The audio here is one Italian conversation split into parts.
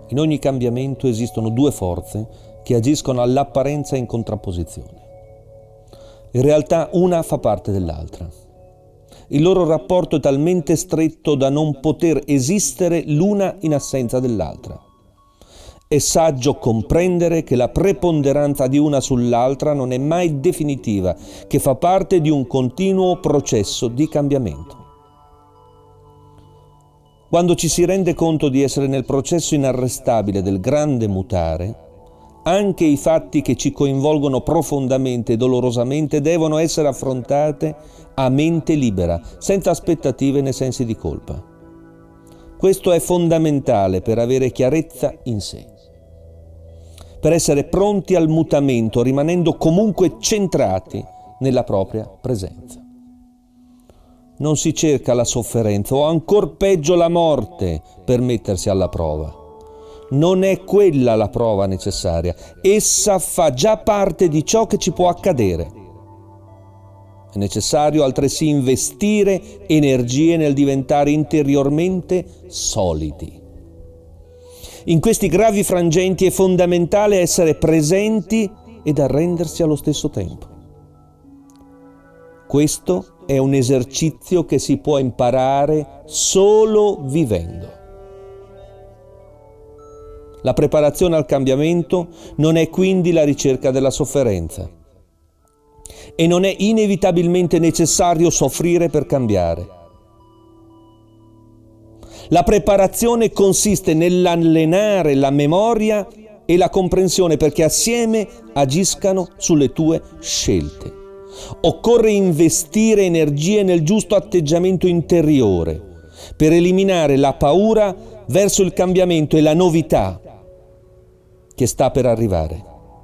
In ogni cambiamento esistono due forze che agiscono all'apparenza in contrapposizione. In realtà una fa parte dell'altra. Il loro rapporto è talmente stretto da non poter esistere l'una in assenza dell'altra. È saggio comprendere che la preponderanza di una sull'altra non è mai definitiva, che fa parte di un continuo processo di cambiamento. Quando ci si rende conto di essere nel processo inarrestabile del grande mutare, anche i fatti che ci coinvolgono profondamente e dolorosamente devono essere affrontate a mente libera, senza aspettative né sensi di colpa. Questo è fondamentale per avere chiarezza in sé, per essere pronti al mutamento, rimanendo comunque centrati nella propria presenza. Non si cerca la sofferenza o ancor peggio la morte per mettersi alla prova. Non è quella la prova necessaria, essa fa già parte di ciò che ci può accadere. È necessario altresì investire energie nel diventare interiormente solidi. In questi gravi frangenti è fondamentale essere presenti ed arrendersi allo stesso tempo. Questo è un esercizio che si può imparare solo vivendo. La preparazione al cambiamento non è quindi la ricerca della sofferenza e non è inevitabilmente necessario soffrire per cambiare. La preparazione consiste nell'allenare la memoria e la comprensione perché assieme agiscano sulle tue scelte. Occorre investire energie nel giusto atteggiamento interiore per eliminare la paura verso il cambiamento e la novità che sta per arrivare.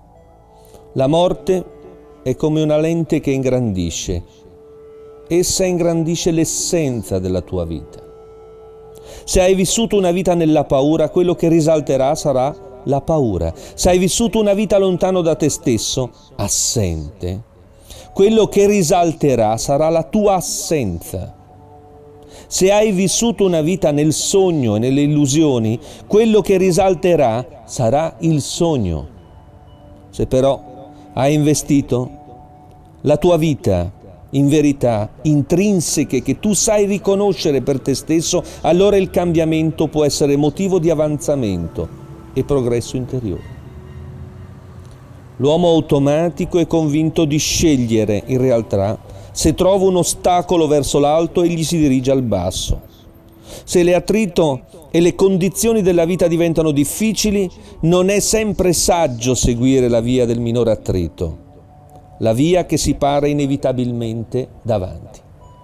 La morte è come una lente che ingrandisce. Essa ingrandisce l'essenza della tua vita. Se hai vissuto una vita nella paura, quello che risalterà sarà la paura. Se hai vissuto una vita lontano da te stesso, assente, quello che risalterà sarà la tua assenza. Se hai vissuto una vita nel sogno e nelle illusioni, quello che risalterà sarà il sogno. Se però hai investito la tua vita in verità intrinseche che tu sai riconoscere per te stesso, allora il cambiamento può essere motivo di avanzamento e progresso interiore. L'uomo automatico è convinto di scegliere, in realtà, se trova un ostacolo verso l'alto egli si dirige al basso. Se l'attrito e le condizioni della vita diventano difficili, non è sempre saggio seguire la via del minore attrito, la via che si para inevitabilmente davanti.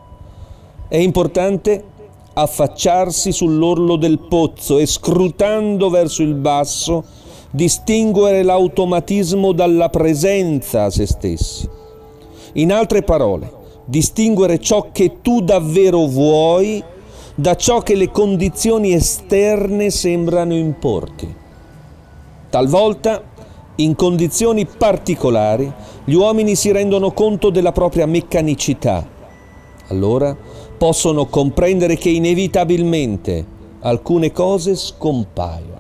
È importante affacciarsi sull'orlo del pozzo e, scrutando verso il basso, distinguere l'automatismo dalla presenza a se stessi. In altre parole, distinguere ciò che tu davvero vuoi da ciò che le condizioni esterne sembrano importi. Talvolta, in condizioni particolari, gli uomini si rendono conto della propria meccanicità. Allora possono comprendere che inevitabilmente alcune cose scompaiono,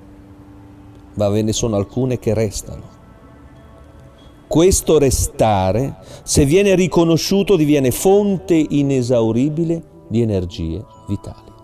ma ve ne sono alcune che restano. Questo restare, se viene riconosciuto, diviene fonte inesauribile di energie vitali.